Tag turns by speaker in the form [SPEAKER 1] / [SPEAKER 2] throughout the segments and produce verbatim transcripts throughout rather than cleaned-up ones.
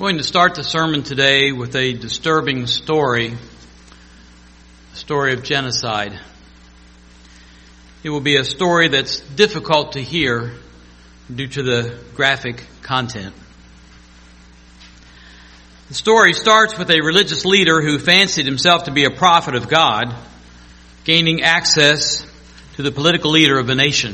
[SPEAKER 1] I'm going to start the sermon today with a disturbing story, a story of genocide. It will be a story that's difficult to hear due to the graphic content. The story starts with a religious leader who fancied himself to be a prophet of God, gaining access to the political leader of a nation.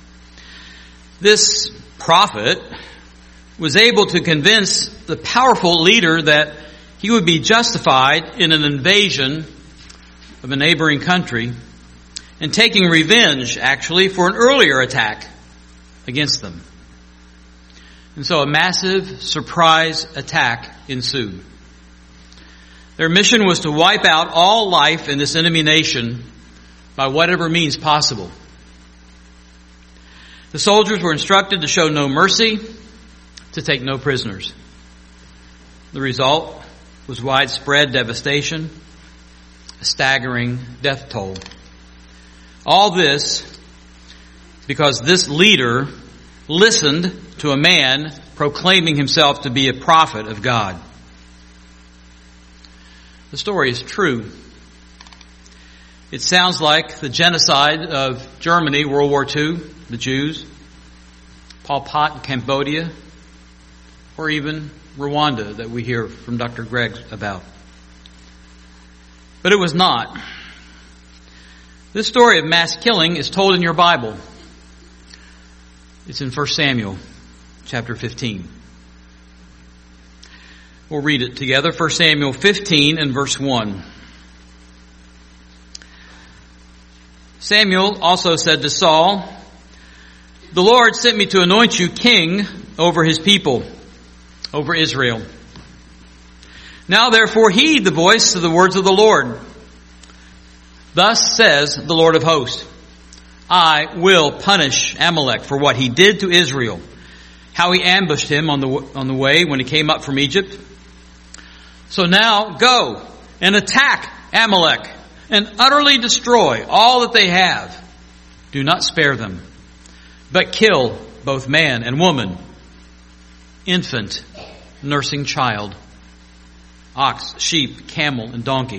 [SPEAKER 1] This prophet was able to convince the powerful leader that he would be justified in an invasion of a neighboring country and taking revenge, actually, for an earlier attack against them. And so a massive surprise attack ensued. Their mission was to wipe out all life in this enemy nation by whatever means possible. The soldiers were instructed to show no mercy, to take no prisoners. The result was widespread devastation, a staggering death toll. All this because this leader listened to a man proclaiming himself to be a prophet of God. The story is true. It sounds like the genocide of Germany, World War Two, the Jews, Pol Pot in Cambodia, or even Rwanda that we hear from Doctor Gregg about. But it was not. This story of mass killing is told in your Bible. It's in First Samuel chapter fifteen. We'll read it together. First Samuel fifteen and verse one. Samuel also said to Saul, "The Lord sent me to anoint you king over his people, over Israel. Now therefore heed the voice of the words of the Lord. Thus says the Lord of hosts, I will punish Amalek for what he did to Israel, how he ambushed him on the on the way when he came up from Egypt. So now go and attack Amalek and utterly destroy all that they have. Do not spare them, but kill both man and woman, infant, nursing child, ox, sheep, camel, and donkey."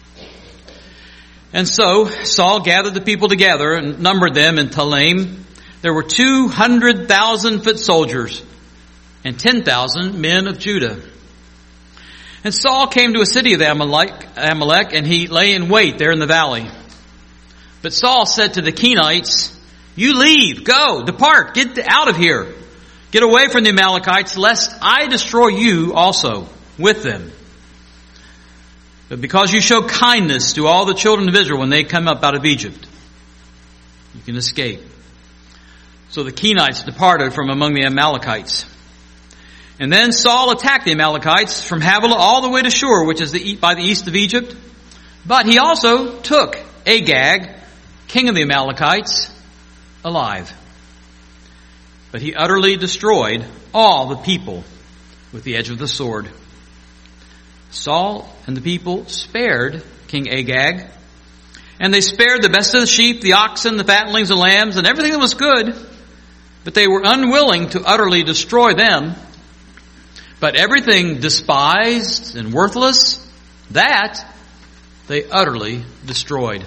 [SPEAKER 1] And so Saul gathered the people together and numbered them in Telaim. There were two hundred thousand foot soldiers and ten thousand men of Judah. And Saul came to a city of Amalek, Amalek, and he lay in wait there in the valley. But Saul said to the Kenites, "You leave, go, depart, get out of here. Get away from the Amalekites, lest I destroy you also with them. But because you show kindness to all the children of Israel when they come up out of Egypt, you can escape." So the Kenites departed from among the Amalekites. And then Saul attacked the Amalekites from Havilah all the way to Shur, which is the, by the east of Egypt. But he also took Agag, king of the Amalekites, alive. But he utterly destroyed all the people with the edge of the sword. Saul and the people spared King Agag, and they spared the best of the sheep, the oxen, the fatlings, the lambs, and everything that was good, but they were unwilling to utterly destroy them. But everything despised and worthless, that they utterly destroyed.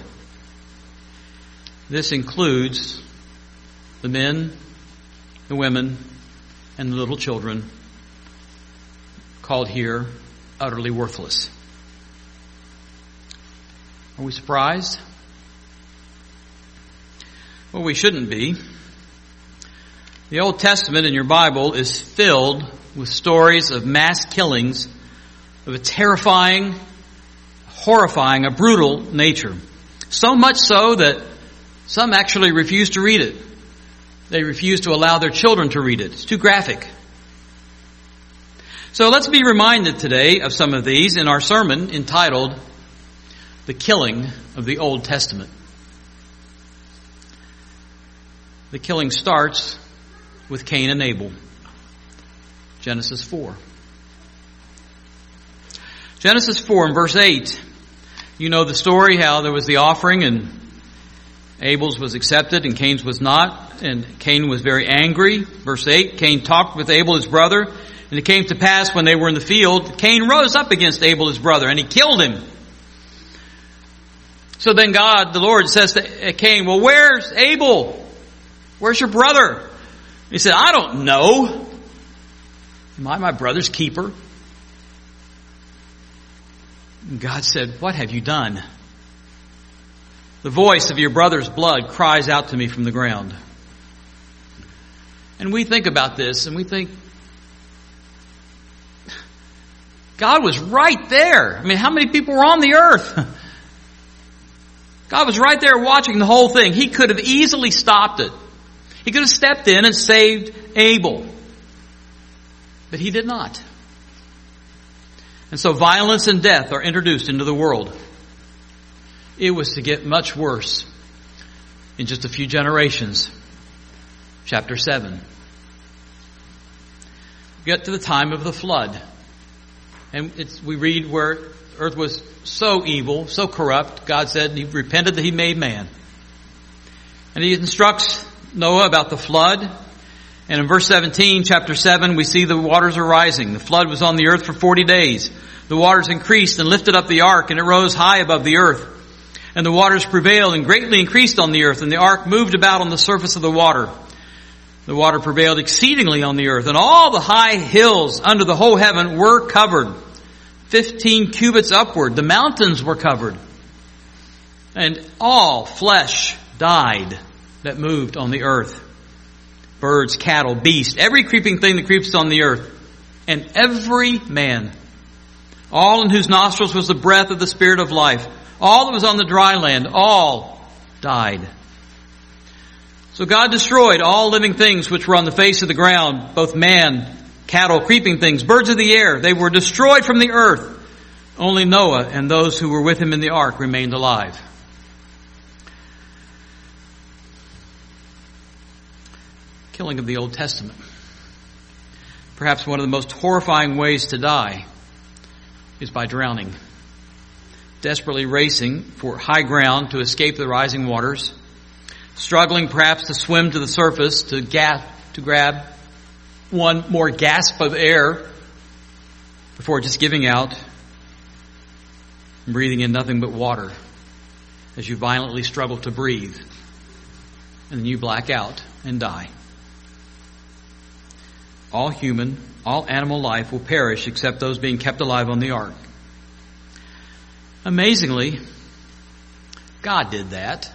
[SPEAKER 1] This includes the men, the women, and the little children, called here utterly worthless. Are we surprised? Well, we shouldn't be. The Old Testament in your Bible is filled with stories of mass killings of a terrifying, horrifying, a brutal nature. So much so that some actually refuse to read it. They refuse to allow their children to read it. It's too graphic. So let's be reminded today of some of these in our sermon entitled, "The Killing of the Old Testament." The killing starts with Cain and Abel. Genesis four. Genesis four and verse eight. You know the story, how there was the offering and Abel's was accepted and Cain's was not. And Cain was very angry. Verse eight, Cain talked with Abel his brother, And it came to pass when they were in the field, Cain rose up against Abel his brother, and he killed him. So then God, the Lord, says to Cain, well, where's Abel? Where's your brother? He said, I don't know. Am I my brother's keeper? And God said, what have you done? The voice of your brother's blood cries out to me from the ground. And we think about this and we think, God was right there. I mean, how many people were on the earth? God was right there watching the whole thing. He could have easily stopped it. He could have stepped in and saved Abel. But he did not. And so violence and death are introduced into the world. It was to get much worse in just a few generations. Chapter seven. We get to the time of the flood. And it's, we read where earth was so evil, so corrupt, God said he repented that he made man. And he instructs Noah about the flood. And in verse seventeen, chapter seven, we see the waters are rising. The flood was on the earth for forty days. The waters increased and lifted up the ark, and it rose high above the earth. And the waters prevailed and greatly increased on the earth, and the ark moved about on the surface of the water. The water prevailed exceedingly on the earth, and all the high hills under the whole heaven were covered. Fifteen cubits upward, the mountains were covered. And all flesh died that moved on the earth. Birds, cattle, beasts, every creeping thing that creeps on the earth. And every man, all in whose nostrils was the breath of the Spirit of life, all that was on the dry land, all died. So God destroyed all living things which were on the face of the ground, both man, cattle, creeping things, birds of the air. They were destroyed from the earth. Only Noah and those who were with him in the ark remained alive. Killing of the Old Testament. Perhaps one of the most horrifying ways to die is by drowning. Desperately racing for high ground to escape the rising waters. Struggling perhaps to swim to the surface to gasp, to grab one more gasp of air before just giving out and breathing in nothing but water as you violently struggle to breathe. And then you black out and die. All human, all animal life will perish except those being kept alive on the ark. Amazingly, God did that.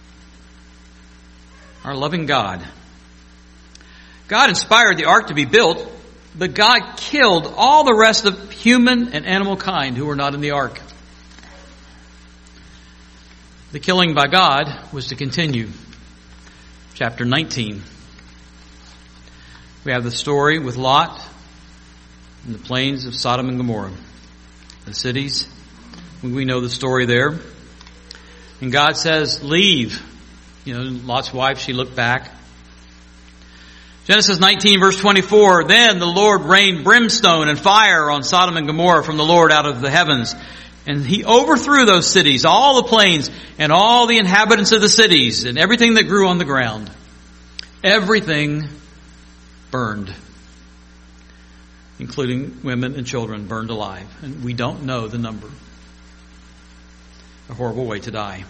[SPEAKER 1] Our loving God. God inspired the ark to be built, but God killed all the rest of human and animal kind who were not in the ark. The killing by God was to continue. Chapter nineteen. We have the story with Lot in the plains of Sodom and Gomorrah. The cities. We know the story there. And God says, leave. You know, Lot's wife, she looked back. Genesis nineteen verse twenty-four, then the Lord rained brimstone and fire on Sodom and Gomorrah from the Lord out of the heavens. And he overthrew those cities, all the plains, and all the inhabitants of the cities, and everything that grew on the ground. Everything burned, including women and children burned alive. And we don't know the number. A horrible way to die.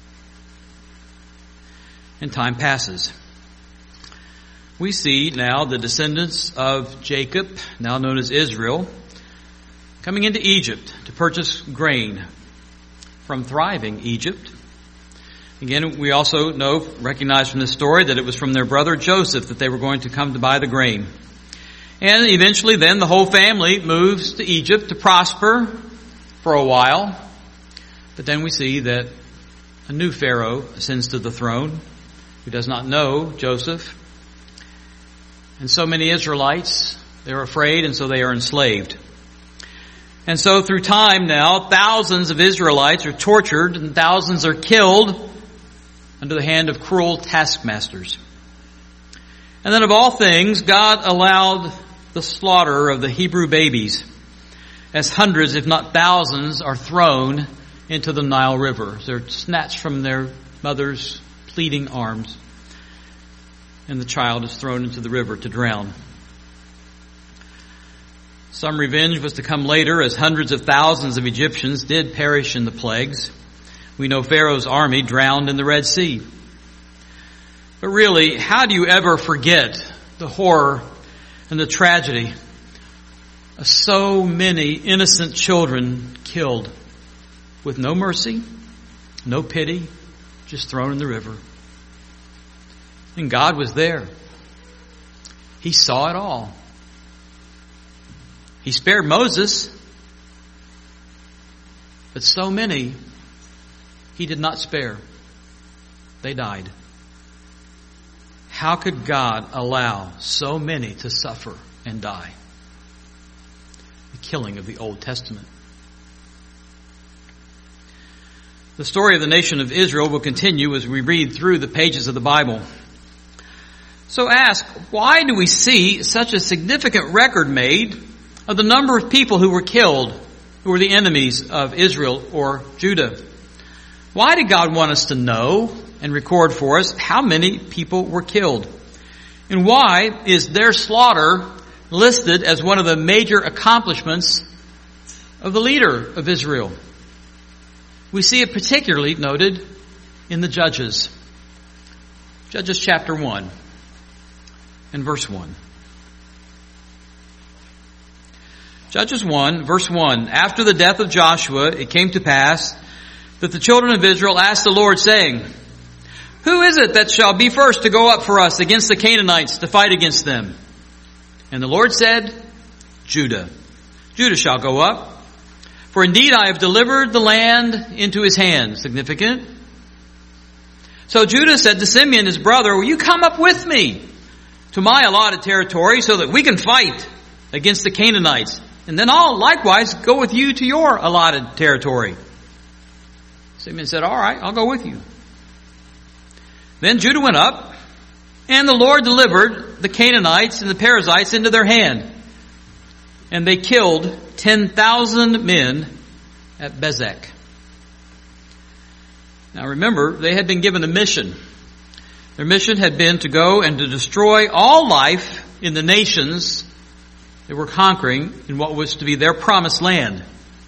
[SPEAKER 1] And time passes. We see now the descendants of Jacob, now known as Israel, coming into Egypt to purchase grain from thriving Egypt. Again, we also know, recognize from this story, that it was from their brother Joseph that they were going to come to buy the grain. And eventually then the whole family moves to Egypt to prosper for a while. But then we see that a new Pharaoh ascends to the throne who does not know Joseph. And so many Israelites, they're afraid, and so they are enslaved. And so through time now, thousands of Israelites are tortured and thousands are killed under the hand of cruel taskmasters. And then of all things, God allowed the slaughter of the Hebrew babies as hundreds, if not thousands, are thrown into the Nile River. They're snatched from their mother's pleading arms, and the child is thrown into the river to drown. Some revenge was to come later, as hundreds of thousands of Egyptians did perish in the plagues. We know Pharaoh's army drowned in the Red Sea. But really, how do you ever forget the horror and the tragedy of so many innocent children killed with no mercy, no pity, just thrown in the river? And God was there. He saw it all. He spared Moses, but so many He did not spare. They died. How could God allow so many to suffer and die? The killing of the Old Testament. The story of the nation of Israel will continue as we read through the pages of the Bible. So ask, why do we see such a significant record made of the number of people who were killed, who were the enemies of Israel or Judah? Why did God want us to know and record for us how many people were killed? And why is their slaughter listed as one of the major accomplishments of the leader of Israel? We see it particularly noted in the Judges. Judges chapter one and verse one. Judges one, verse one. After the death of Joshua, it came to pass that the children of Israel asked the Lord, saying, Who is it that shall be first to go up for us against the Canaanites to fight against them? And the Lord said, Judah. Judah shall go up. For indeed I have delivered the land into his hand. Significant. So Judah said to Simeon his brother, Will you come up with me to my allotted territory so that we can fight against the Canaanites? And then I'll likewise go with you to your allotted territory. Simeon said, All right, I'll go with you. Then Judah went up, and the Lord delivered the Canaanites and the Perizzites into their hand. And they killed ten thousand men at Bezek. Now remember, they had been given a mission. Their mission had been to go and to destroy all life in the nations they were conquering in what was to be their promised land.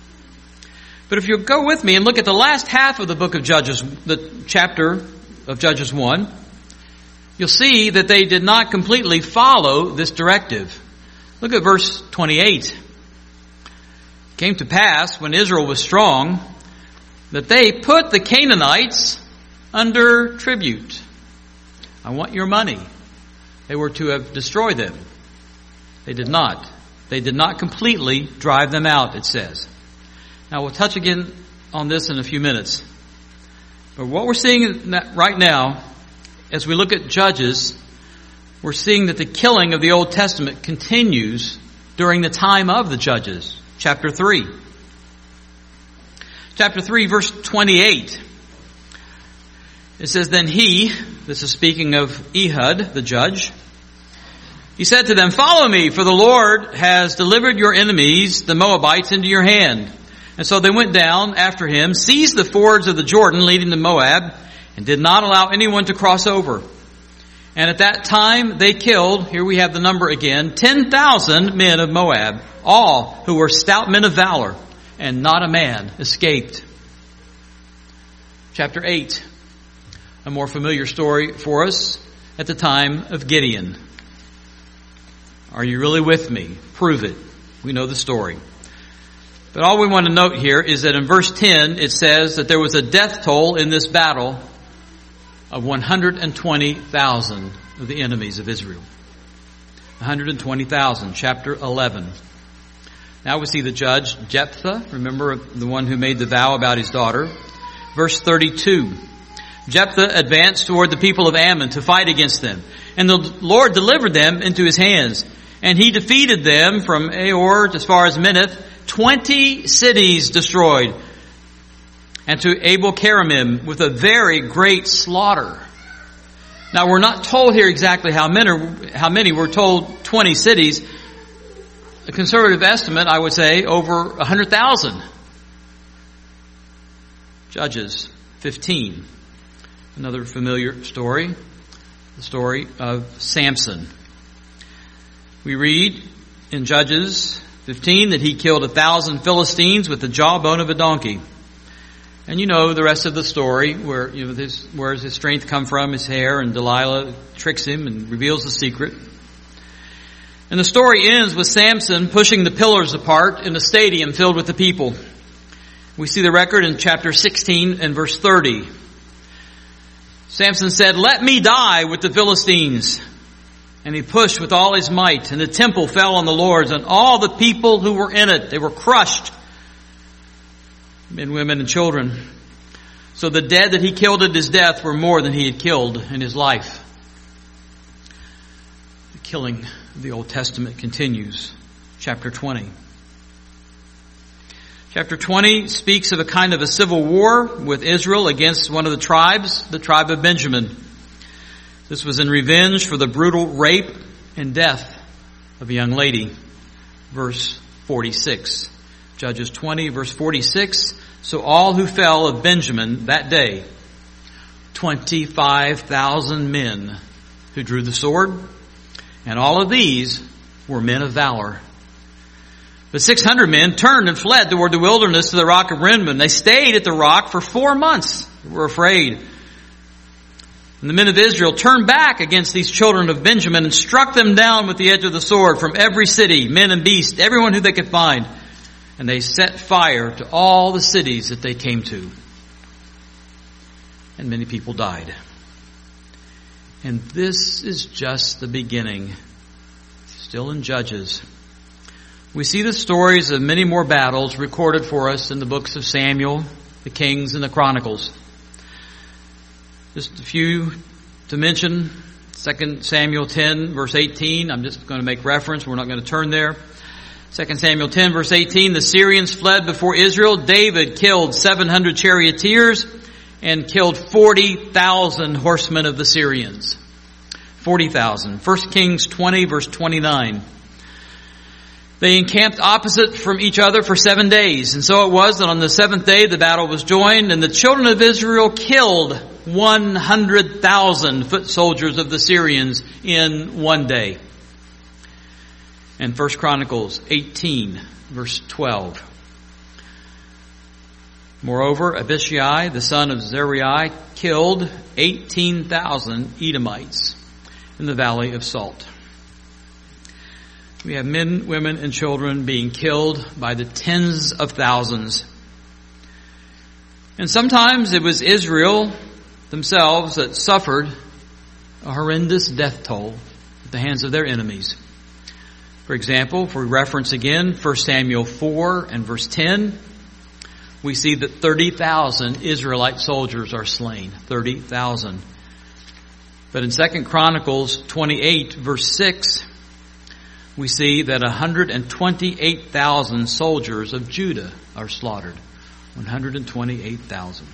[SPEAKER 1] But if you'll go with me and look at the last half of the book of Judges, the chapter of Judges one, you'll see that they did not completely follow this directive. Look at verse twenty-eight. It came to pass, when Israel was strong, that they put the Canaanites under tribute. I want your money. They were to have destroyed them. They did not. They did not completely drive them out, it says. Now we'll touch again on this in a few minutes. But what we're seeing right now, as we look at Judges, we're seeing that the killing of the Old Testament continues during the time of the Judges. Chapter three. Chapter three, verse twenty-eight. It says, Then he, this is speaking of Ehud, the judge, he said to them, Follow me, for the Lord has delivered your enemies, the Moabites, into your hand. And so they went down after him, seized the fords of the Jordan leading to Moab, and did not allow anyone to cross over. And at that time they killed, here we have the number again, ten thousand men of Moab, all who were stout men of valor, and not a man escaped. Chapter eight, a more familiar story for us at the time of Gideon. Are you really with me? Prove it. We know the story. But all we want to note here is that in verse ten it says that there was a death toll in this battle of one hundred twenty thousand of the enemies of Israel. one hundred twenty thousand, chapter eleven. Now we see the judge, Jephthah, remember the one who made the vow about his daughter. Verse thirty-two. Jephthah advanced toward the people of Ammon to fight against them, and the Lord delivered them into his hands. And he defeated them from Aor as far as Minnith, twenty cities destroyed, and to Abel Keramim with a very great slaughter. Now we're not told here exactly how many, how many. We're told twenty cities. A conservative estimate, I would say, over one hundred thousand. Judges fifteen. Another familiar story. The story of Samson. We read in Judges fifteen, that he killed a thousand Philistines with the jawbone of a donkey. And you know the rest of the story, where, you know, this, where does his strength come from? His hair, and Delilah tricks him and reveals the secret. And the story ends with Samson pushing the pillars apart in a stadium filled with the people. We see the record in chapter sixteen and verse thirty. Samson said, "Let me die with the Philistines." And he pushed with all his might, and the temple fell on the lords and all the people who were in it. They were crushed, men, women, and children. So the dead that he killed at his death were more than he had killed in his life. The killing of the Old Testament continues. Chapter twenty. Chapter twenty speaks of a kind of a civil war with Israel against one of the tribes, the tribe of Benjamin. This was in revenge for the brutal rape and death of a young lady. Verse forty-six. Judges twenty, verse forty-six. So all who fell of Benjamin that day, twenty-five thousand men who drew the sword, and all of these were men of valor. But six hundred men turned and fled toward the wilderness to the rock of Rimmon. They stayed at the rock for four months. They were afraid. And the men of Israel turned back against these children of Benjamin and struck them down with the edge of the sword from every city, men and beast, everyone who they could find. And they set fire to all the cities that they came to. And many people died. And this is just the beginning. Still in Judges. We see the stories of many more battles recorded for us in the books of Samuel, the Kings, and the Chronicles. Just a few to mention. Second Samuel ten, verse eighteen. I'm just going to make reference. We're not going to turn there. Second Samuel ten, verse eighteen. The Syrians fled before Israel. David killed seven hundred charioteers and killed forty thousand horsemen of the Syrians. forty thousand. First Kings twenty, verse twenty-nine. They encamped opposite from each other for seven days. And so it was that on the seventh day the battle was joined, and the children of Israel killed one hundred thousand foot soldiers of the Syrians in one day. And First Chronicles eighteen, verse twelve. Moreover, Abishai, the son of Zeruiah, killed eighteen thousand Edomites in the valley of Salt. We have men, women, and children being killed by the tens of thousands. And sometimes it was Israel themselves that suffered a horrendous death toll at the hands of their enemies. For example, if we reference again First Samuel four and verse ten, we see that thirty thousand Israelite soldiers are slain. thirty thousand. But in Second Chronicles twenty-eight, verse six, we see that one hundred twenty-eight thousand soldiers of Judah are slaughtered. one hundred twenty-eight thousand.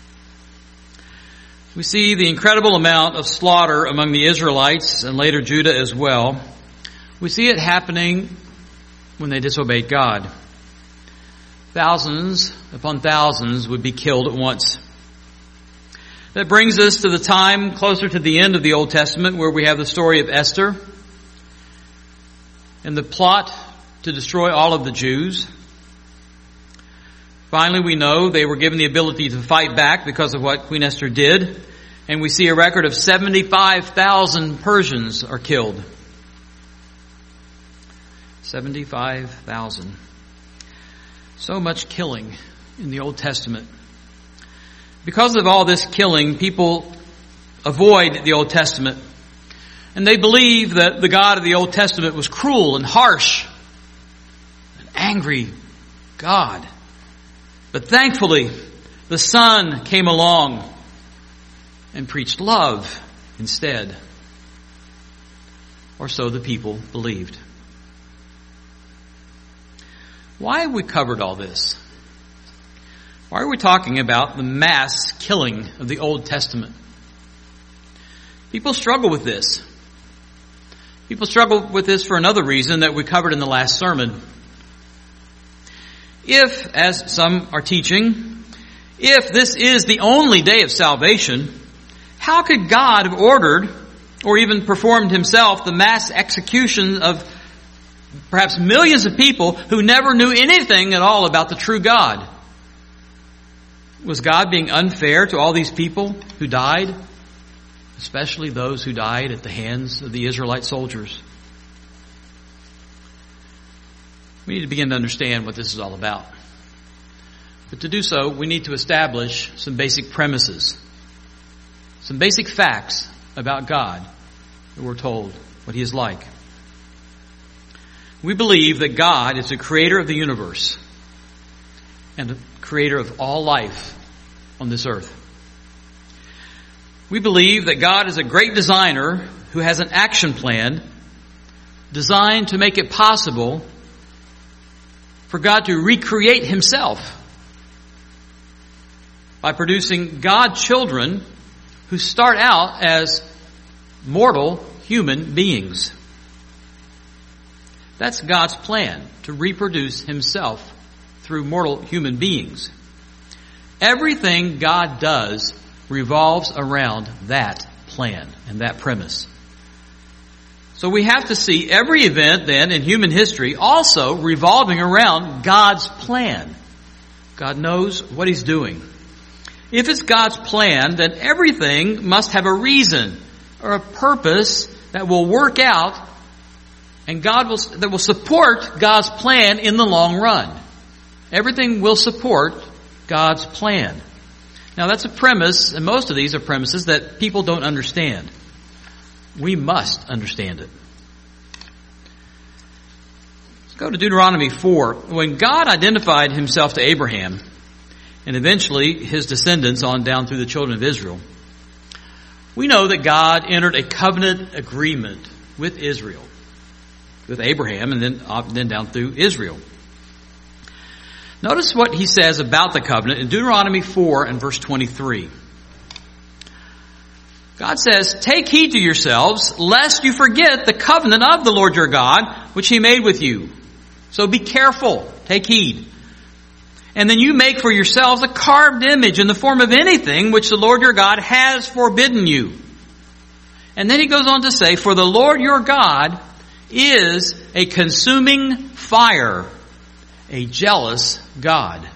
[SPEAKER 1] We see the incredible amount of slaughter among the Israelites and later Judah as well. We see it happening when they disobeyed God. Thousands upon thousands would be killed at once. That brings us to the time closer to the end of the Old Testament where we have the story of Esther and the plot to destroy all of the Jews. Finally, we know they were given the ability to fight back because of what Queen Esther did. And we see a record of seventy-five thousand Persians are killed. seventy-five thousand. So much killing in the Old Testament. Because of all this killing, people avoid the Old Testament. And they believe that the God of the Old Testament was cruel and harsh, an angry God. But thankfully, the Son came along and preached love instead. Or so the people believed. Why have we covered all this? Why are we talking about the mass killing of the Old Testament? People struggle with this. People struggle with this for another reason that we covered in the last sermon. If, as some are teaching, if this is the only day of salvation, how could God have ordered or even performed himself the mass execution of perhaps millions of people who never knew anything at all about the true God. Was God being unfair to all these people who died? Especially those who died at the hands of the Israelite soldiers. We need to begin to understand what this is all about. But to do so, we need to establish some basic premises, some basic facts about God that we're told what He is like. We believe that God is the creator of the universe and the creator of all life on this earth. We believe that God is a great designer who has an action plan designed to make it possible for God to recreate Himself by producing God children who start out as mortal human beings. That's God's plan, to reproduce Himself through mortal human beings. Everything God does revolves around that plan and that premise. So we have to see every event then in human history also revolving around God's plan. God knows what He's doing. If it's God's plan, then everything must have a reason or a purpose that will work out, and God will that will support God's plan in the long run. Everything will support God's plan. Now that's a premise, and most of these are premises that people don't understand. We must understand it. Let's go to Deuteronomy four. When God identified Himself to Abraham, and eventually his descendants on down through the children of Israel, we know that God entered a covenant agreement with Israel, with Abraham, and then, uh, then down through Israel. Notice what He says about the covenant in Deuteronomy four and verse twenty-three. God says, "Take heed to yourselves, lest you forget the covenant of the Lord your God, which He made with you. So be careful, take heed. And then you make for yourselves a carved image in the form of anything which the Lord your God has forbidden you." And then He goes on to say, "For the Lord your God is a consuming fire, a jealous God."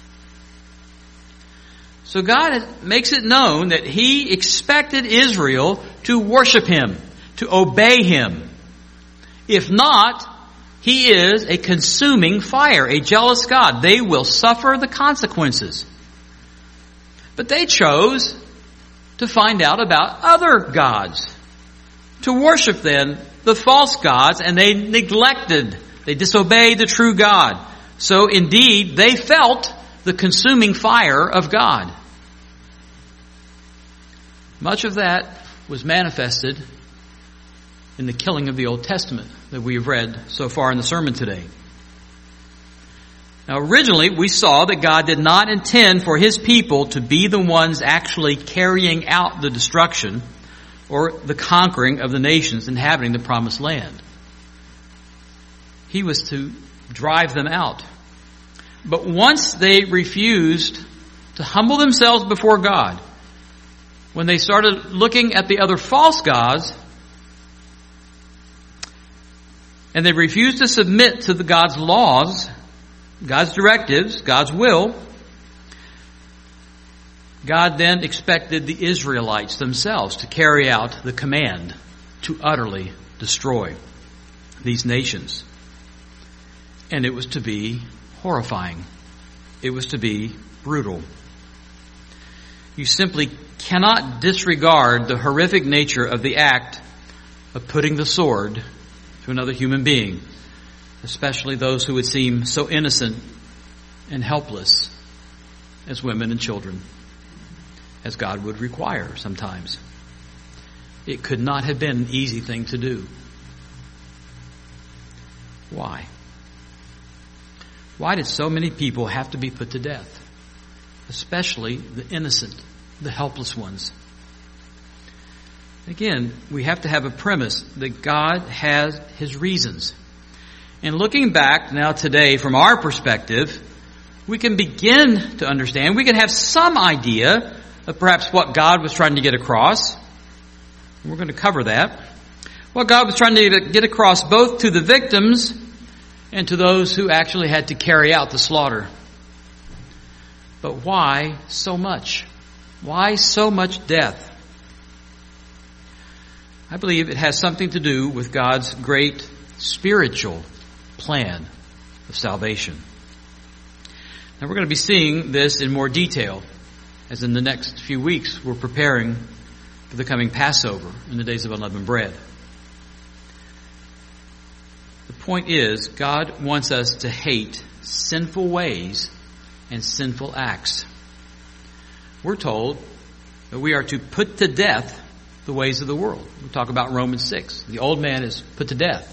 [SPEAKER 1] So God makes it known that He expected Israel to worship Him, to obey Him. If not, He is a consuming fire, a jealous God. They will suffer the consequences. But they chose to find out about other gods, to worship then the false gods, and they neglected, they disobeyed the true God. So indeed, they felt the consuming fire of God. Much of that was manifested in the killing of the Old Testament that we have read so far in the sermon today. Now, originally, we saw that God did not intend for His people to be the ones actually carrying out the destruction or the conquering of the nations inhabiting the promised land. He was to drive them out. But once they refused to humble themselves before God, when they started looking at the other false gods, and they refused to submit to the God's laws, God's directives, God's will, God then expected the Israelites themselves to carry out the command to utterly destroy these nations. And it was to be horrifying. It was to be brutal. You simply cannot disregard the horrific nature of the act of putting the sword to another human being, especially those who would seem so innocent and helpless as women and children, as God would require sometimes. It could not have been an easy thing to do. Why? Why did so many people have to be put to death? Especially the innocent, the helpless ones. Again, we have to have a premise that God has His reasons. And looking back now today from our perspective, we can begin to understand, we can have some idea of perhaps what God was trying to get across. And we're going to cover that. What God was trying to get across both to the victims and to those who actually had to carry out the slaughter. But why so much? Why so much death? I believe it has something to do with God's great spiritual plan of salvation. Now we're going to be seeing this in more detail as in the next few weeks we're preparing for the coming Passover in the days of unleavened bread. The point is, God wants us to hate sinful ways and sinful acts. We're told that we are to put to death the ways of the world. We talk about Romans six. The old man is put to death.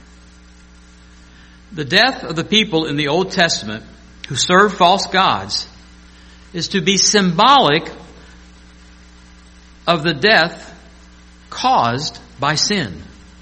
[SPEAKER 1] The death of the people in the Old Testament who served false gods is to be symbolic of the death caused by sin.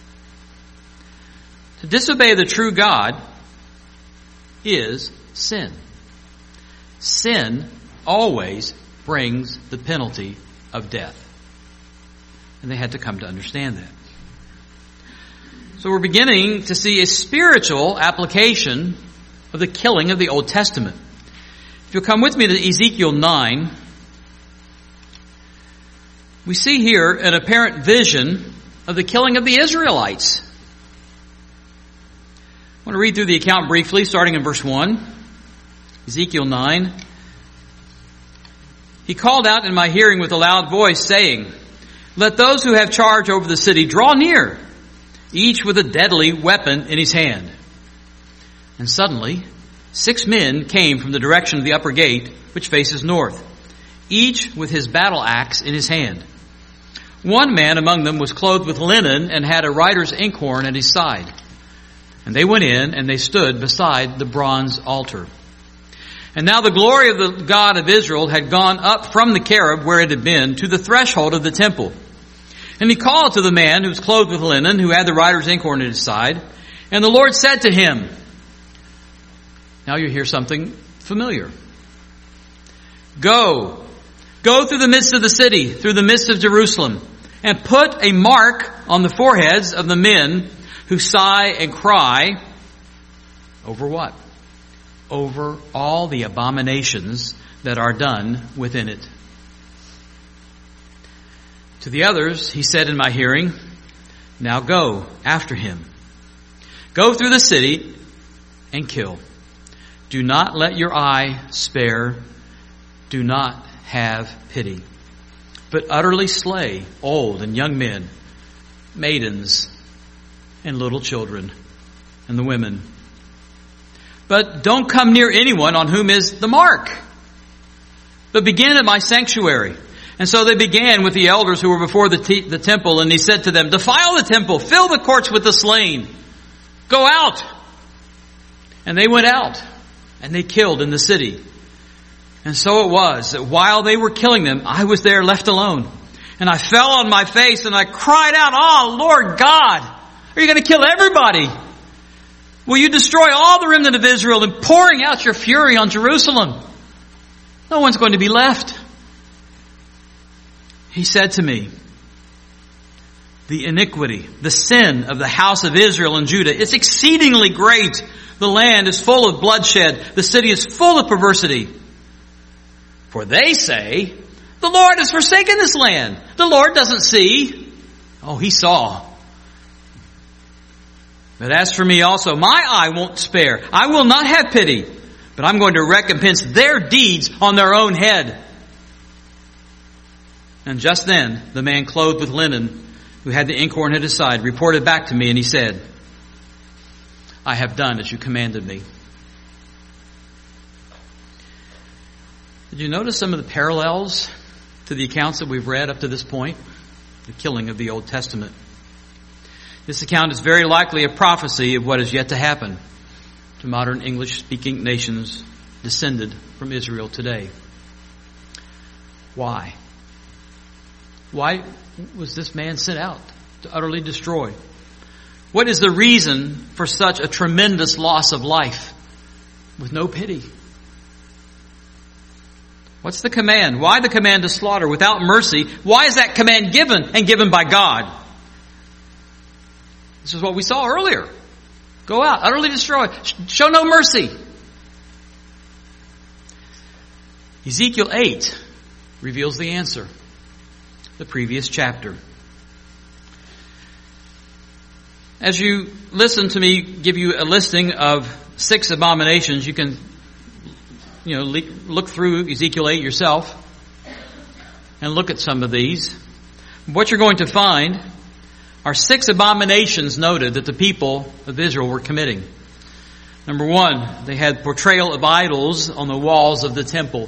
[SPEAKER 1] To disobey the true God is sin. Sin always brings the penalty of death. And they had to come to understand that. So we're beginning to see a spiritual application of the killing of the Old Testament. If you'll come with me to Ezekiel nine, we see here an apparent vision of the killing of the Israelites. I want to read through the account briefly, starting in verse one. Ezekiel nine. He called out in my hearing with a loud voice, saying, "Let those who have charge over the city draw near, each with a deadly weapon in his hand." And suddenly, six men came from the direction of the upper gate, which faces north, each with his battle axe in his hand. One man among them was clothed with linen and had a writer's inkhorn at his side. And they went in and they stood beside the bronze altar. And now the glory of the God of Israel had gone up from the cherub where it had been to the threshold of the temple. And he called to the man who was clothed with linen, who had the writer's inkhorn at his side. And the Lord said to him, now you hear something familiar. Go, go through the midst of the city, through the midst of Jerusalem, and put a mark on the foreheads of the men who sigh and cry over what? Over all the abominations that are done within it. To the others, he said in my hearing, now go after him. Go through the city and kill. Do not let your eye spare. Do not have pity. But utterly slay old and young men, maidens, and little children, and the women. But don't come near anyone on whom is the mark. But begin at my sanctuary. And so they began with the elders who were before the, te- the temple, and he said to them, defile the temple, fill the courts with the slain. Go out. And they went out, and they killed in the city. And so it was that while they were killing them, I was there left alone. And I fell on my face and I cried out, oh, Lord God, are you going to kill everybody? Will you destroy all the remnant of Israel and pouring out your fury on Jerusalem? No one's going to be left. He said to me, the iniquity, the sin of the house of Israel and Judah is exceedingly great. The land is full of bloodshed. The city is full of perversity. For they say, the Lord has forsaken this land. The Lord doesn't see. Oh, he saw. But as for me also, my eye won't spare. I will not have pity, but I'm going to recompense their deeds on their own head. And just then, the man clothed with linen, who had the inkhorn at his side, reported back to me, and he said, I have done as you commanded me. Did you notice some of the parallels to the accounts that we've read up to this point? The killing of the Old Testament. This account is very likely a prophecy of what is yet to happen to modern English-speaking nations descended from Israel today. Why? Why was this man sent out to utterly destroy? What is the reason for such a tremendous loss of life with no pity? What's the command? Why the command to slaughter without mercy? Why is that command given and given by God? This is what we saw earlier. Go out, utterly destroy. Show no mercy. Ezekiel eight reveals the answer. The previous chapter. As you listen to me give you a listing of six abominations, you can, you know, look through Ezekiel eight yourself and look at some of these. What you're going to find are six abominations noted that the people of Israel were committing. Number one, they had portrayal of idols on the walls of the temple.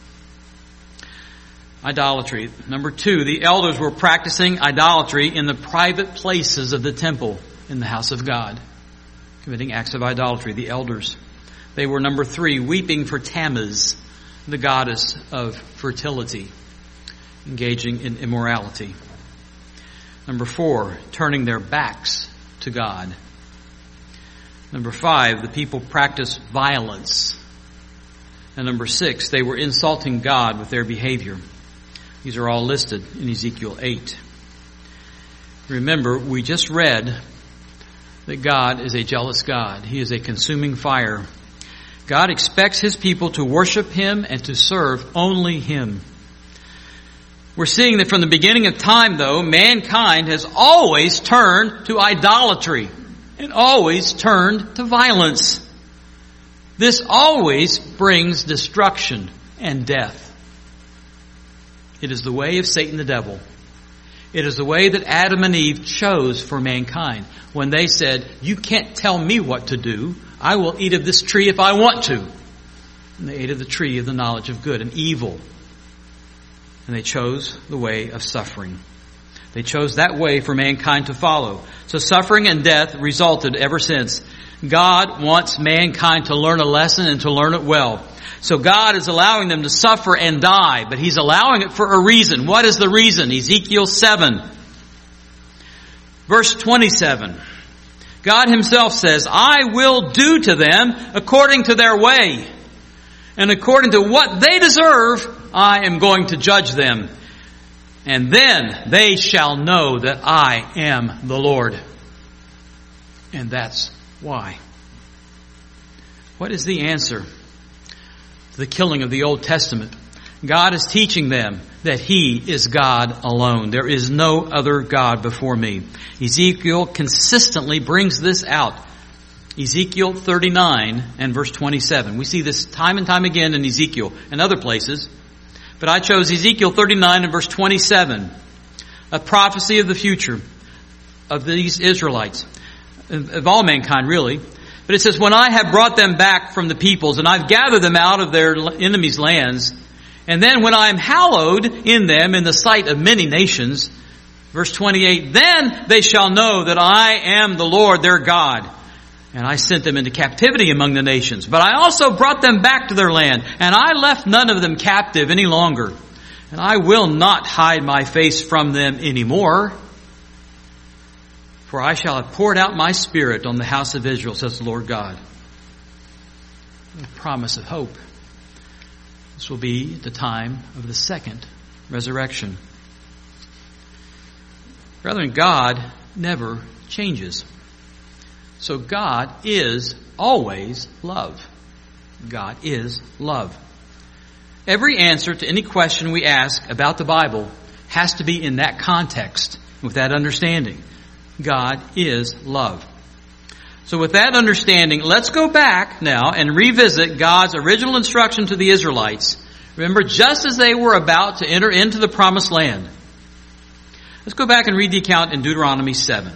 [SPEAKER 1] Idolatry. Number two, the elders were practicing idolatry in the private places of the temple in the house of God. Committing acts of idolatry, the elders. They were, number three, weeping for Tammuz, the goddess of fertility, engaging in immorality. Number four, turning their backs to God. Number five, the people practiced violence. And number six, they were insulting God with their behavior. These are all listed in Ezekiel eight. Remember, we just read that God is a jealous God. He is a consuming fire. God expects His people to worship Him and to serve only Him. We're seeing that from the beginning of time, though, mankind has always turned to idolatry and always turned to violence. This always brings destruction and death. It is the way of Satan the devil. It is the way that Adam and Eve chose for mankind when they said, "You can't tell me what to do. I will eat of this tree if I want to." And they ate of the tree of the knowledge of good and evil. And they chose the way of suffering. They chose that way for mankind to follow. So suffering and death resulted ever since. God wants mankind to learn a lesson and to learn it well. So God is allowing them to suffer and die, but He's allowing it for a reason. What is the reason? Ezekiel seven, verse twenty-seven. God Himself says, "I will do to them according to their way, and according to what they deserve, I am going to judge them. And then they shall know that I am the Lord." And that's why. What is the answer to the killing of the Old Testament? God is teaching them that He is God alone. There is no other God before me. Ezekiel consistently brings this out. Ezekiel thirty-nine and verse twenty-seven. We see this time and time again in Ezekiel and other places. But I chose Ezekiel thirty-nine and verse twenty-seven. A prophecy of the future of these Israelites. Of all mankind, really. But it says, "When I have brought them back from the peoples, and I've gathered them out of their enemies' lands, and then when I am hallowed in them in the sight of many nations," verse twenty-eight, "then they shall know that I am the Lord their God. And I sent them into captivity among the nations. But I also brought them back to their land, and I left none of them captive any longer. And I will not hide my face from them any more. For I shall have poured out my Spirit on the house of Israel, says the Lord God." A promise of hope. This will be the time of the second resurrection. Brethren, God never changes. So God is always love. God is love. Every answer to any question we ask about the Bible has to be in that context, with that understanding. God is love. So with that understanding, let's go back now and revisit God's original instruction to the Israelites. Remember, just as they were about to enter into the promised land. Let's go back and read the account in Deuteronomy seven.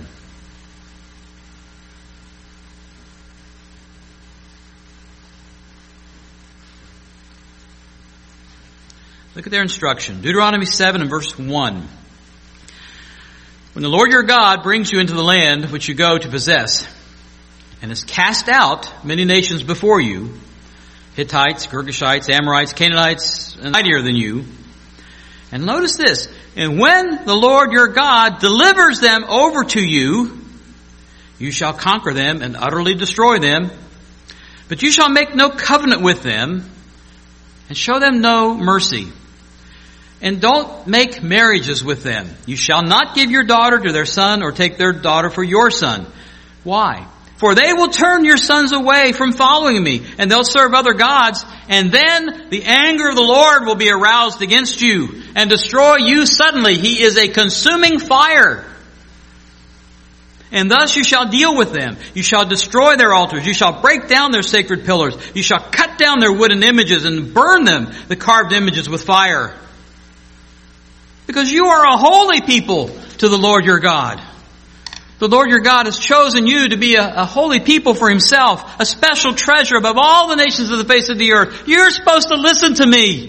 [SPEAKER 1] Look at their instruction. Deuteronomy seven and verse one. "When the Lord your God brings you into the land which you go to possess, and has cast out many nations before you, Hittites, Girgashites, Amorites, Canaanites, and mightier than you. And notice this, and when the Lord your God delivers them over to you, you shall conquer them and utterly destroy them. But you shall make no covenant with them, and show them no mercy. And don't make marriages with them. You shall not give your daughter to their son or take their daughter for your son." Why? For they will turn your sons away from following me, and they'll serve other gods, and then the anger of the Lord will be aroused against you, and destroy you suddenly. He is a consuming fire. And thus you shall deal with them. You shall destroy their altars. You shall break down their sacred pillars. You shall cut down their wooden images and burn them, the carved images, with fire. Because you are a holy people to the Lord your God. The Lord your God has chosen you to be a, a holy people for Himself, a special treasure above all the nations of the face of the earth. You're supposed to listen to me.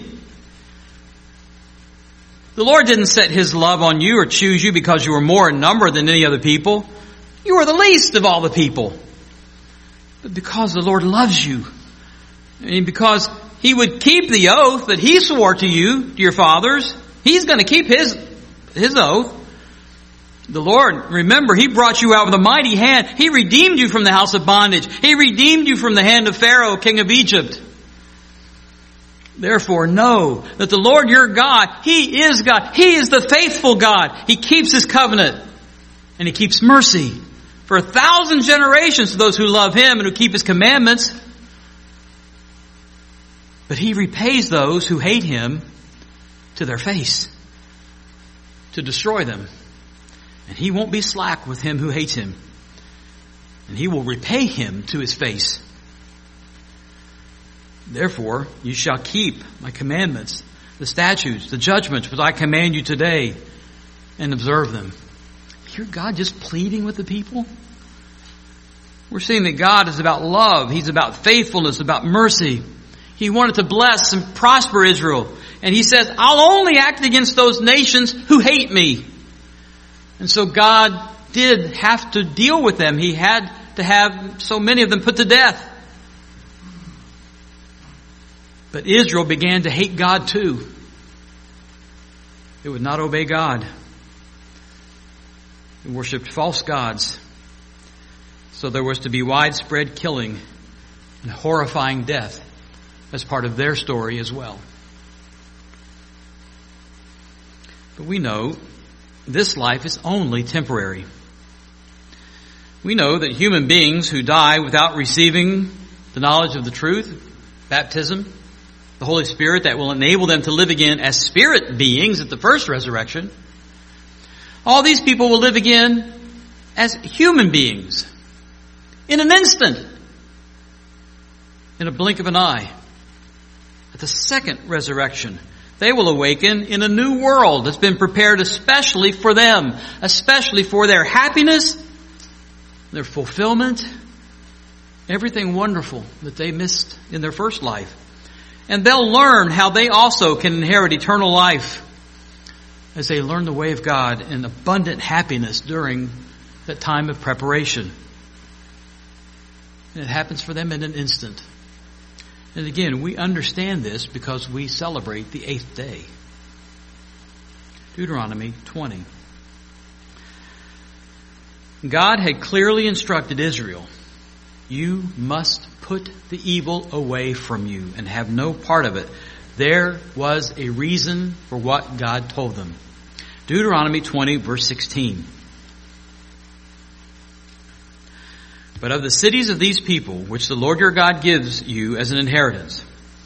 [SPEAKER 1] The Lord didn't set His love on you or choose you because you were more in number than any other people. You were the least of all the people. But because the Lord loves you, and because He would keep the oath that He swore to you, to your fathers, He's going to keep His, His oath. The Lord, remember, He brought you out with a mighty hand. He redeemed you from the house of bondage. He redeemed you from the hand of Pharaoh, king of Egypt. Therefore, know that the Lord your God, He is God. He is the faithful God. He keeps His covenant. And He keeps mercy for a thousand generations to those who love Him and who keep His commandments. But He repays those who hate Him to their face, to destroy them. And He won't be slack with him who hates Him. And He will repay him to his face. Therefore, you shall keep my commandments, the statutes, the judgments which I command you today, and observe them. Hear God just pleading with the people? We're seeing that God is about love. He's about faithfulness, about mercy. He wanted to bless and prosper Israel. And He says, I'll only act against those nations who hate me. And so God did have to deal with them. He had to have so many of them put to death. But Israel began to hate God too. It would not obey God. It worshipped false gods. So there was to be widespread killing and horrifying death as part of their story as well. But we know this life is only temporary. We know that human beings who die without receiving the knowledge of the truth, baptism, the Holy Spirit that will enable them to live again as spirit beings at the first resurrection, all these people will live again as human beings in an instant, in a blink of an eye. At the second resurrection, they will awaken in a new world that's been prepared especially for them, especially for their happiness, their fulfillment, everything wonderful that they missed in their first life. And they'll learn how they also can inherit eternal life as they learn the way of God in abundant happiness during that time of preparation. And it happens for them in an instant. And again, we understand this because we celebrate the eighth day. Deuteronomy twenty. God had clearly instructed Israel, you must put the evil away from you and have no part of it. There was a reason for what God told them. Deuteronomy twenty, verse sixteen. But of the cities of these people, which the Lord your God gives you as an inheritance,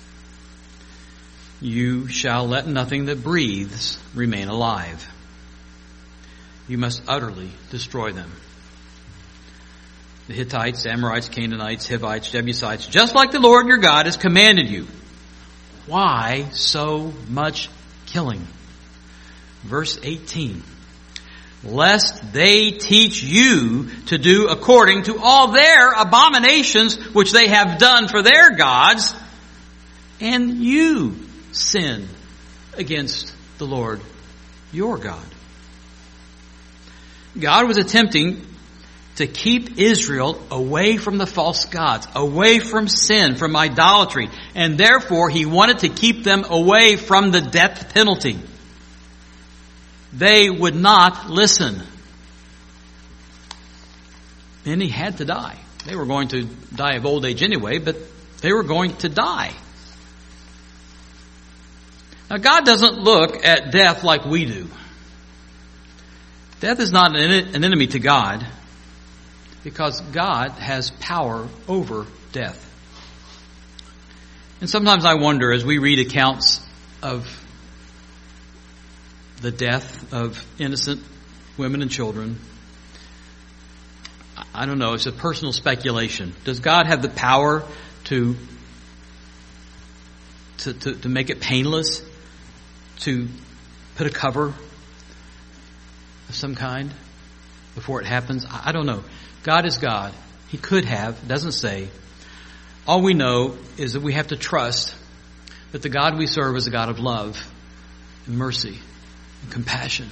[SPEAKER 1] you shall let nothing that breathes remain alive. You must utterly destroy them. The Hittites, Amorites, Canaanites, Hivites, Jebusites, just like the Lord your God has commanded you. Why so much killing? Verse eighteen. Lest they teach you to do according to all their abominations which they have done for their gods, and you sin against the Lord your God. God was attempting to keep Israel away from the false gods, away from sin, from idolatry, and therefore He wanted to keep them away from the death penalty. They would not listen. Many had to die. They were going to die of old age anyway, but they were going to die. Now, God doesn't look at death like we do. Death is not an enemy to God. because God has power over death. And sometimes I wonder, as we read accounts of the death of innocent women and children, I don't know, it's a personal speculation. Does God have the power to to, to, to make it painless? To put a cover of some kind before it happens? I don't know. God is God. He could have. It doesn't say. All we know is that we have to trust that the God we serve is a God of love and mercy and compassion.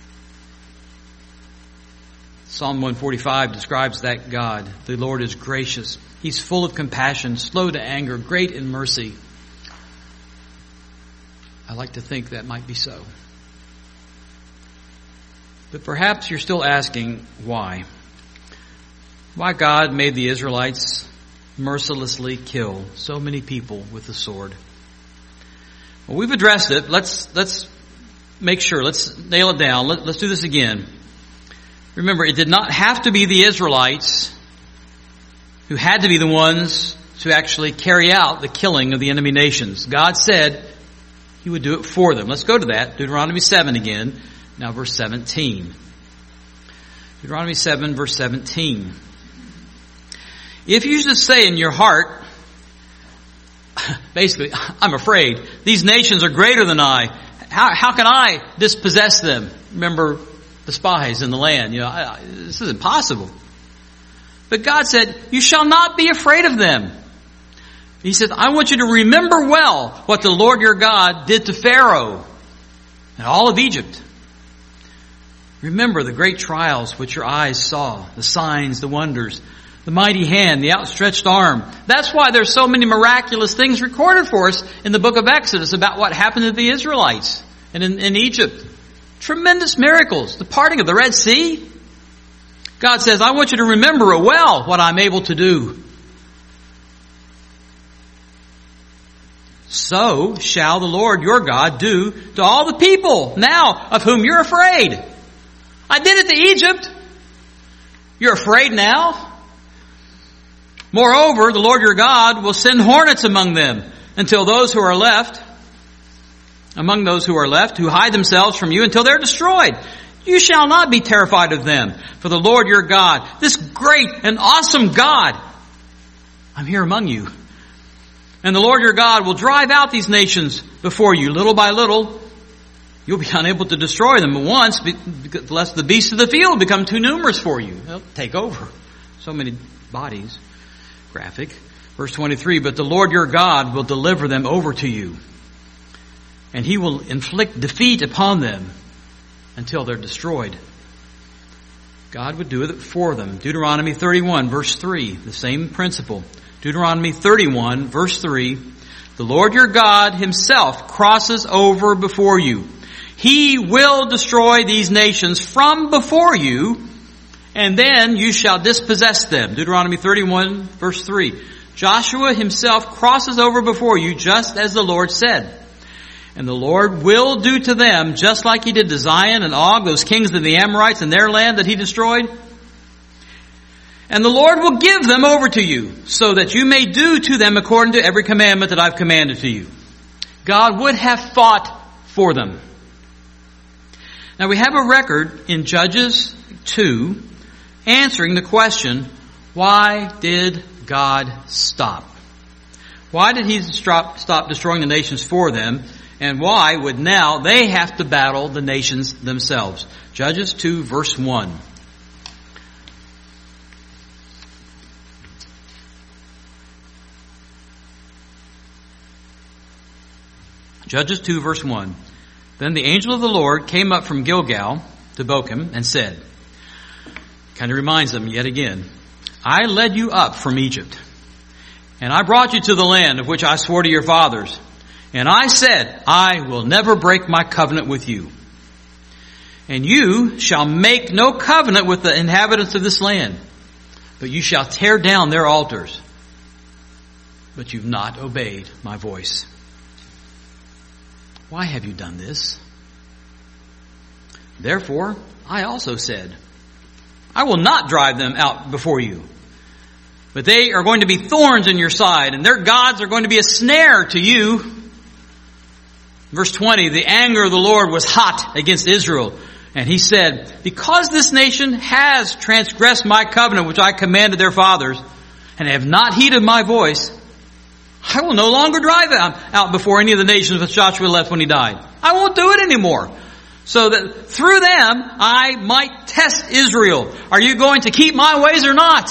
[SPEAKER 1] Psalm one forty-five describes that God. The Lord is gracious. He's full of compassion, slow to anger, great in mercy. I like to think that might be so. But perhaps you're still asking why. Why God made the Israelites mercilessly kill so many people with the sword. Well, we've addressed it. Let's let's make sure. Let's nail it down. Let, let's do this again. Remember, it did not have to be the Israelites who had to be the ones to actually carry out the killing of the enemy nations. God said He would do it for them. Let's go to that. Deuteronomy seven again. Now verse seventeen. Deuteronomy seven verse seventeen. If you just say in your heart, basically, I'm afraid, these nations are greater than I. How, how can I dispossess them? Remember the spies in the land. You know, I, this is impossible. But God said, you shall not be afraid of them. He said, I want you to remember well what the Lord your God did to Pharaoh and all of Egypt. Remember the great trials which your eyes saw, the signs, the wonders, the mighty hand, the outstretched arm. That's why there's so many miraculous things recorded for us in the book of Exodus about what happened to the Israelites and in, in Egypt. Tremendous miracles. The parting of the Red Sea. God says, I want you to remember well what I'm able to do. So shall the Lord your God do to all the people now of whom you're afraid. I did it to Egypt. You're afraid now? Moreover, the Lord your God will send hornets among them until those who are left, among those who are left, who hide themselves from you until they're destroyed. You shall not be terrified of them, for the Lord your God, this great and awesome God, I'm here among you. And the Lord your God will drive out these nations before you, little by little. You'll be unable to destroy them at once, lest the beasts of the field become too numerous for you. They'll take over. So many bodies. Graphic. Verse twenty-three, but the Lord your God will deliver them over to you, and He will inflict defeat upon them until they're destroyed. God would do it for them. Deuteronomy thirty-one, verse three, the same principle. Deuteronomy thirty-one, verse three, the Lord your God Himself crosses over before you. He will destroy these nations from before you, and then you shall dispossess them. Deuteronomy thirty-one, verse three. Joshua himself crosses over before you, just as the Lord said. And the Lord will do to them just like He did to Zion and Og, those kings of the Amorites in their land that He destroyed. And the Lord will give them over to you, so that you may do to them according to every commandment that I've commanded to you. God would have fought for them. Now we have a record in Judges two answering the question, why did God stop? Why did He stop, stop destroying the nations for them? And why would now they have to battle the nations themselves? Judges two verse one. Judges two verse one. Then the angel of the Lord came up from Gilgal to Bochum and said, kind of reminds them yet again, I led you up from Egypt, and I brought you to the land of which I swore to your fathers. And I said, I will never break my covenant with you. And you shall make no covenant with the inhabitants of this land, but you shall tear down their altars. But you've not obeyed my voice. Why have you done this? Therefore, I also said, I will not drive them out before you. But they are going to be thorns in your side, and their gods are going to be a snare to you. Verse twenty, the anger of the Lord was hot against Israel. And he said, because this nation has transgressed my covenant, which I commanded their fathers, and have not heeded my voice, I will no longer drive them out before any of the nations which Joshua left when he died. I won't do it anymore. So that through them I might test Israel. Are you going to keep my ways or not?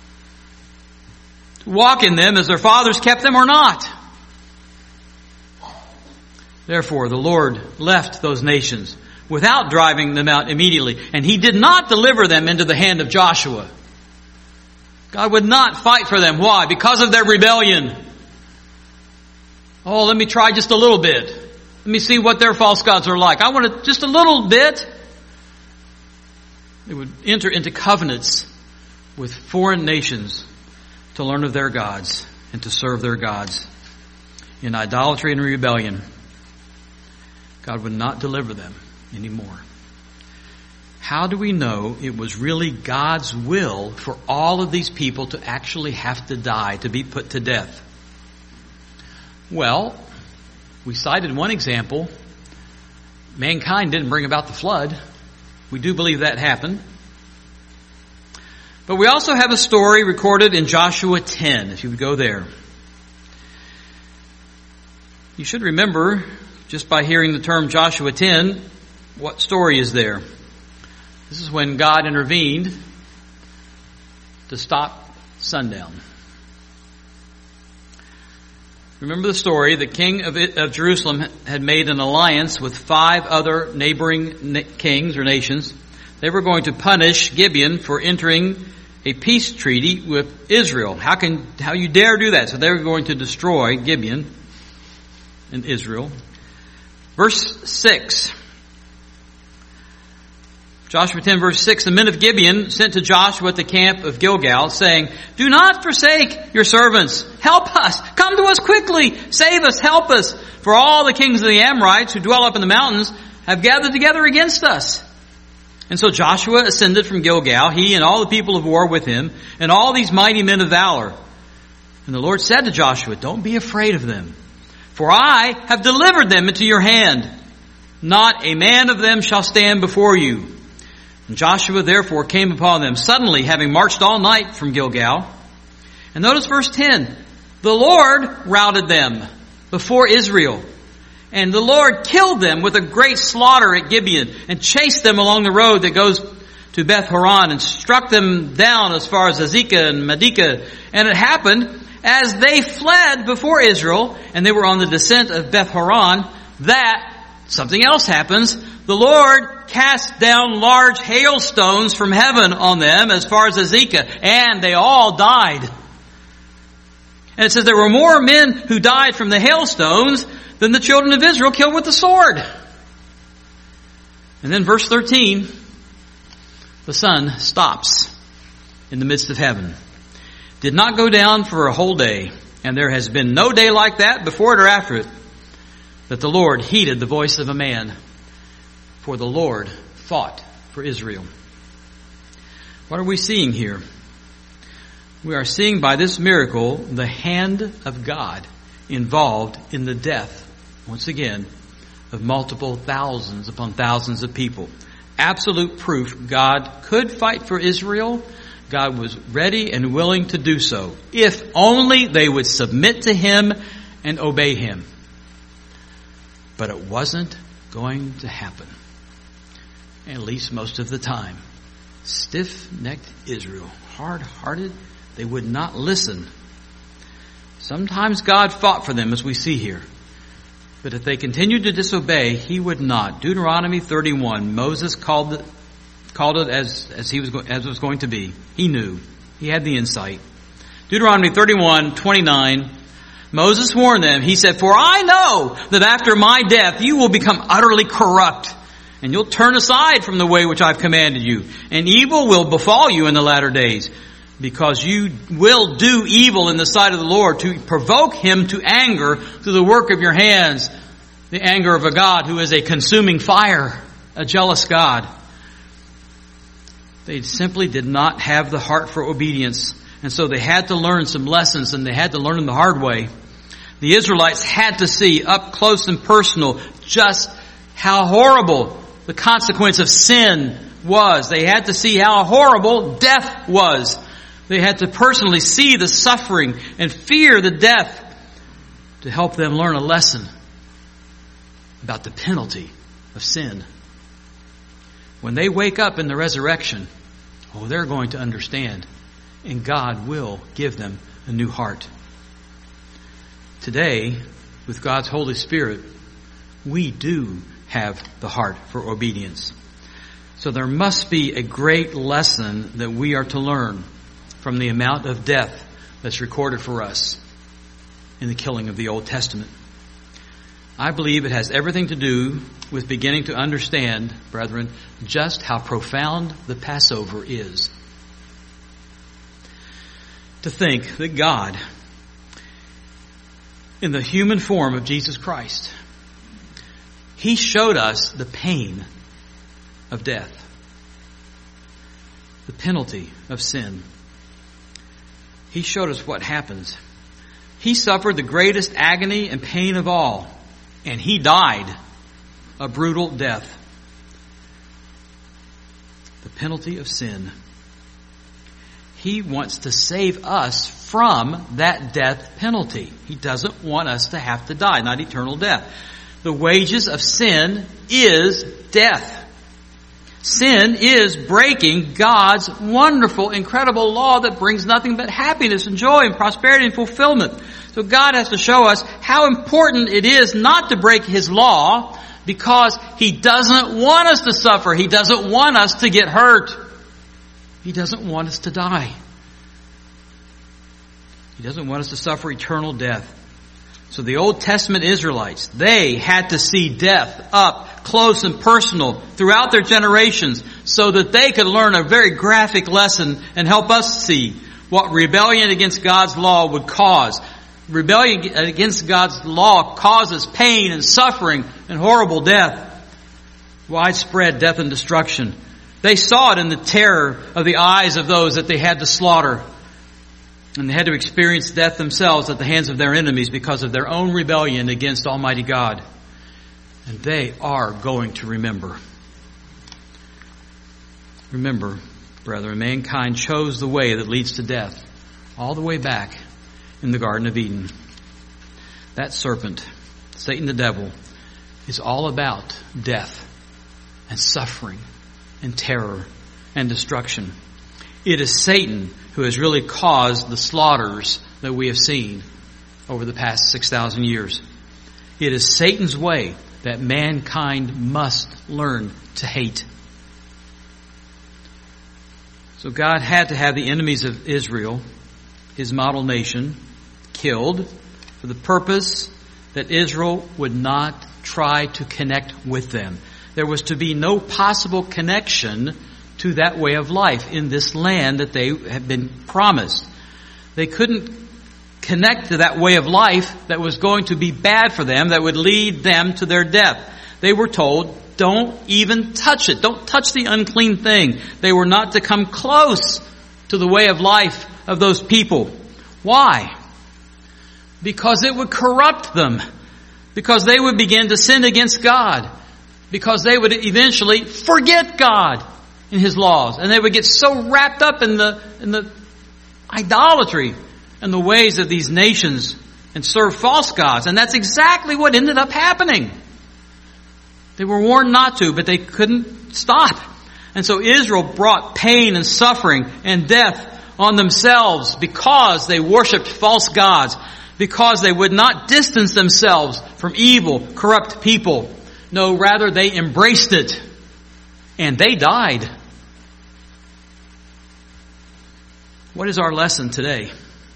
[SPEAKER 1] To walk in them as their fathers kept them or not? Therefore the Lord left those nations without driving them out immediately. And he did not deliver them into the hand of Joshua. God would not fight for them. Why? Because of their rebellion. Oh, let me try just a little bit. Let me see what their false gods are like. I want to, just a little bit. They would enter into covenants with foreign nations to learn of their gods and to serve their gods in idolatry and rebellion. God would not deliver them anymore. How do we know it was really God's will for all of these people to actually have to die, to be put to death? Well, we cited one example. Mankind didn't bring about the flood. We do believe that happened. But we also have a story recorded in Joshua ten, if you would go there. You should remember, just by hearing the term Joshua ten, what story is there? This is when God intervened to stop sundown. Remember the story. The king of, it, of Jerusalem had made an alliance with five other neighboring na- kings or nations. They were going to punish Gibeon for entering a peace treaty with Israel. How can how you dare do that? So they were going to destroy Gibeon and Israel. Verse six. Joshua ten verse six, the men of Gibeon sent to Joshua at the camp of Gilgal, saying, do not forsake your servants. Help us. Come to us quickly. Save us. Help us. For all the kings of the Amorites who dwell up in the mountains have gathered together against us. And so Joshua ascended from Gilgal, he and all the people of war with him, and all these mighty men of valor. And the Lord said to Joshua, don't be afraid of them, for I have delivered them into your hand. Not a man of them shall stand before you. And Joshua therefore came upon them suddenly, having marched all night from Gilgal. And notice verse ten. The Lord routed them before Israel. And the Lord killed them with a great slaughter at Gibeon, and chased them along the road that goes to Beth Horon, and struck them down as far as Azekah and Medekah. And it happened, as they fled before Israel, and they were on the descent of Beth Horon, that something else happens. The Lord cast down large hailstones from heaven on them as far as Azekah, and they all died. And it says there were more men who died from the hailstones than the children of Israel killed with the sword. And then verse thirteen, the sun stops in the midst of heaven. Did not go down for a whole day, and there has been no day like that before it or after it, that the Lord heeded the voice of a man. For the Lord fought for Israel. What are we seeing here? We are seeing by this miracle the hand of God involved in the death, once again, of multiple thousands upon thousands of people. Absolute proof God could fight for Israel. God was ready and willing to do so, if only they would submit to Him and obey Him. But it wasn't going to happen. At least most of the time. Stiff-necked Israel, hard-hearted, they would not listen. Sometimes God fought for them, as we see here. But if they continued to disobey, He would not. Deuteronomy thirty-one, Moses called it, called it as, as, he was, as it was going to be. He knew. He had the insight. Deuteronomy thirty-one, twenty-nine, Moses warned them. He said, for I know that after my death you will become utterly corrupt, and you'll turn aside from the way which I've commanded you, and evil will befall you in the latter days, because you will do evil in the sight of the Lord, to provoke Him to anger through the work of your hands, the anger of a God who is a consuming fire, a jealous God. They simply did not have the heart for obedience. And so they had to learn some lessons, and they had to learn them the hard way. The Israelites had to see up close and personal just how horrible the consequence of sin was. They had to see how horrible death was. They had to personally see the suffering and fear the death to help them learn a lesson about the penalty of sin. When they wake up in the resurrection, oh, they're going to understand, and God will give them a new heart. Today, with God's Holy Spirit, we do have the heart for obedience. So there must be a great lesson that we are to learn from the amount of death that's recorded for us in the killing of the Old Testament. I believe it has everything to do with beginning to understand, brethren, just how profound the Passover is. To think that God, in the human form of Jesus Christ, He showed us the pain of death, the penalty of sin. He showed us what happens. He suffered the greatest agony and pain of all, and He died a brutal death. The penalty of sin. He wants to save us from that death penalty. He doesn't want us to have to die, not eternal death. The wages of sin is death. Sin is breaking God's wonderful, incredible law that brings nothing but happiness and joy and prosperity and fulfillment. So God has to show us how important it is not to break His law, because He doesn't want us to suffer. He doesn't want us to get hurt. He doesn't want us to die. He doesn't want us to suffer eternal death. So the Old Testament Israelites, they had to see death up close and personal throughout their generations so that they could learn a very graphic lesson and help us see what rebellion against God's law would cause. Rebellion against God's law causes pain and suffering and horrible death. Widespread death and destruction. They saw it in the terror of the eyes of those that they had to slaughter. And they had to experience death themselves at the hands of their enemies because of their own rebellion against Almighty God. And they are going to remember. Remember, brethren, mankind chose the way that leads to death all the way back in the Garden of Eden. That serpent, Satan the devil, is all about death and suffering and terror and destruction. It is Satan who has really caused the slaughters that we have seen over the past six thousand years. It is Satan's way that mankind must learn to hate. So God had to have the enemies of Israel, His model nation, killed for the purpose that Israel would not try to connect with them. There was to be no possible connection to that way of life in this land that they had been promised. They couldn't connect to that way of life that was going to be bad for them, that would lead them to their death. They were told, don't even touch it. Don't touch the unclean thing. They were not to come close to the way of life of those people. Why? Because it would corrupt them. Because they would begin to sin against God. Because they would eventually forget God in His laws. And they would get so wrapped up in the, in the idolatry and the ways of these nations and serve false gods. And that's exactly what ended up happening. They were warned not to, but they couldn't stop. And so Israel brought pain and suffering and death on themselves because they worshipped false gods, because they would not distance themselves from evil, corrupt people. No, rather they embraced it, and they died. What is our lesson today?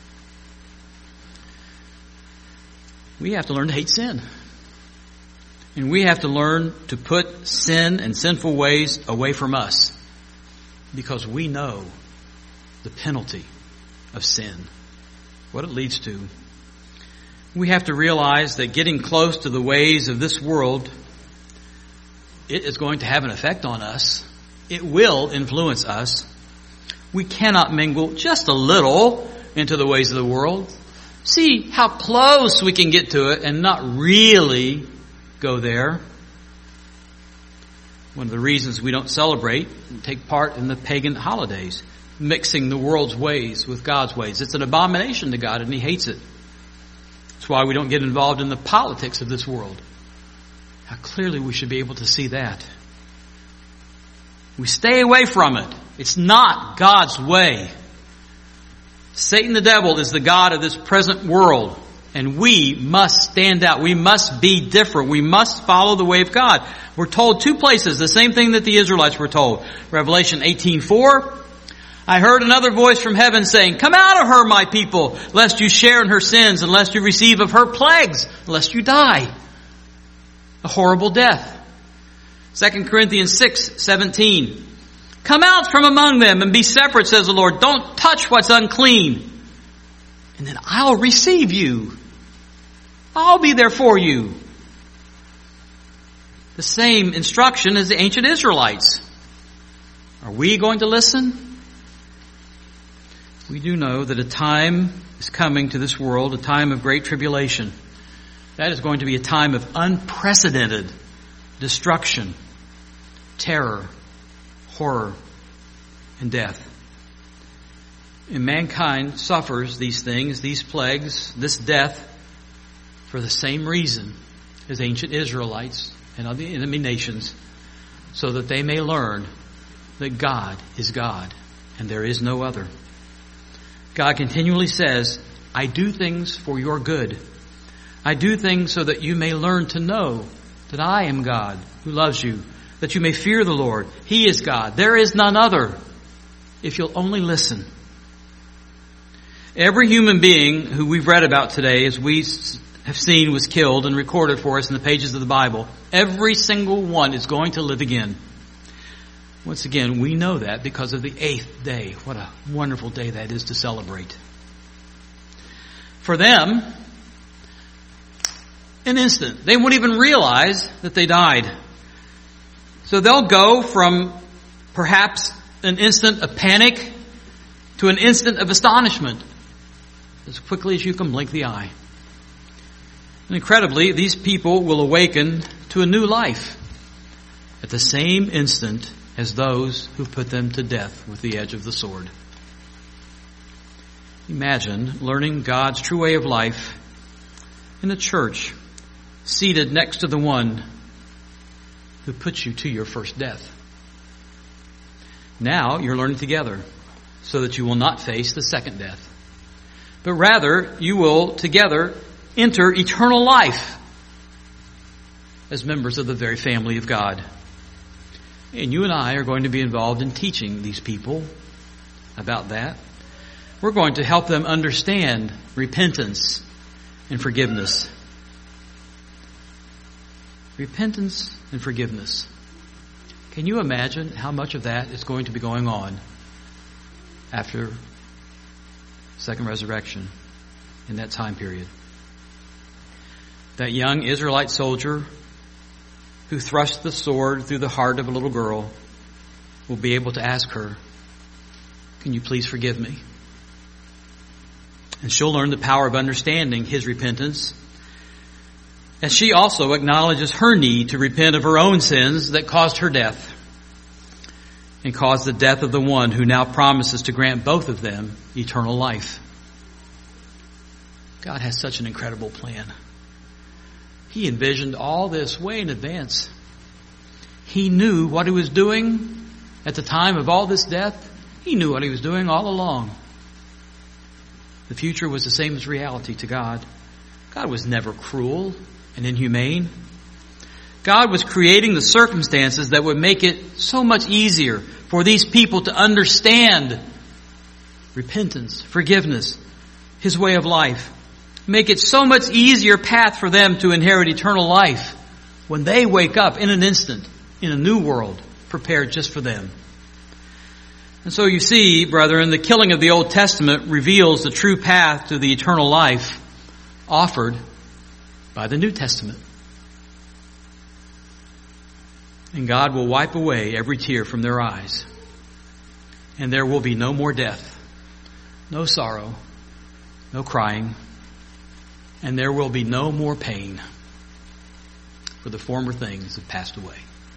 [SPEAKER 1] We have to learn to hate sin. And we have to learn to put sin and sinful ways away from us, because we know the penalty of sin, what it leads to. We have to realize that getting close to the ways of this world, it is going to have an effect on us. it will influence us. We cannot mingle just a little into the ways of the world. See how close we can get to it and not really go there. One of the reasons we don't celebrate and take part in the pagan holidays, mixing the world's ways with God's ways. It's an abomination to God and He hates it. That's why we don't get involved in the politics of this world. How clearly we should be able to see that. We stay away from it. It's not God's way. Satan the devil is the god of this present world. And we must stand out. We must be different. We must follow the way of God. We're told two places, the same thing that the Israelites were told. Revelation eighteen four. I heard another voice from heaven saying, come out of her, my people, lest you share in her sins, and lest you receive of her plagues, lest you die. A horrible death. Second Corinthians six seventeen. Come out from among them and be separate, says the Lord. Don't touch what's unclean. And then I'll receive you. I'll be there for you. The same instruction as the ancient Israelites. Are we going to listen? We do know that a time is coming to this world, a time of great tribulation. That is going to be a time of unprecedented destruction, terror, horror, and death. And mankind suffers these things, these plagues, this death, for the same reason as ancient Israelites and other enemy nations, so that they may learn that God is God and there is no other. God continually says, I do things for your good. I do things so that you may learn to know that I am God who loves you, that you may fear the Lord. He is God. There is none other. If you'll only listen. Every human being who we've read about today, as we have seen, was killed and recorded for us in the pages of the Bible. Every single one is going to live again. Once again, we know that because of the eighth day. What a wonderful day that is to celebrate. For them, an instant. They won't even realize that they died. So they'll go from perhaps an instant of panic to an instant of astonishment as quickly as you can blink the eye. And incredibly, these people will awaken to a new life at the same instant as those who put them to death with the edge of the sword. Imagine learning God's true way of life in a church, seated next to the one who put you to your first death. Now you're learning together so that you will not face the second death, but rather you will together enter eternal life as members of the very family of God. And you and I are going to be involved in teaching these people about that. We're going to help them understand repentance and forgiveness. Repentance and forgiveness. Can you imagine how much of that is going to be going on after second resurrection in that time period? That young Israelite soldier who thrust the sword through the heart of a little girl will be able to ask her, can you please forgive me? And she'll learn the power of understanding his repentance, as she also acknowledges her need to repent of her own sins that caused her death and caused the death of the one who now promises to grant both of them eternal life. God has such an incredible plan. He envisioned all this way in advance. He knew what he was doing at the time of all this death. He knew what he was doing all along. The future was the same as reality to God. God was never cruel and inhumane. God was creating the circumstances that would make it so much easier for these people to understand repentance, forgiveness, His way of life. Make it so much easier path for them to inherit eternal life when they wake up in an instant in a new world prepared just for them. And so you see, brethren, the killing of the Old Testament reveals the true path to the eternal life offered by the New Testament. And God will wipe away every tear from their eyes. And there will be no more death, no sorrow, no crying, and there will be no more pain, for the former things have passed away.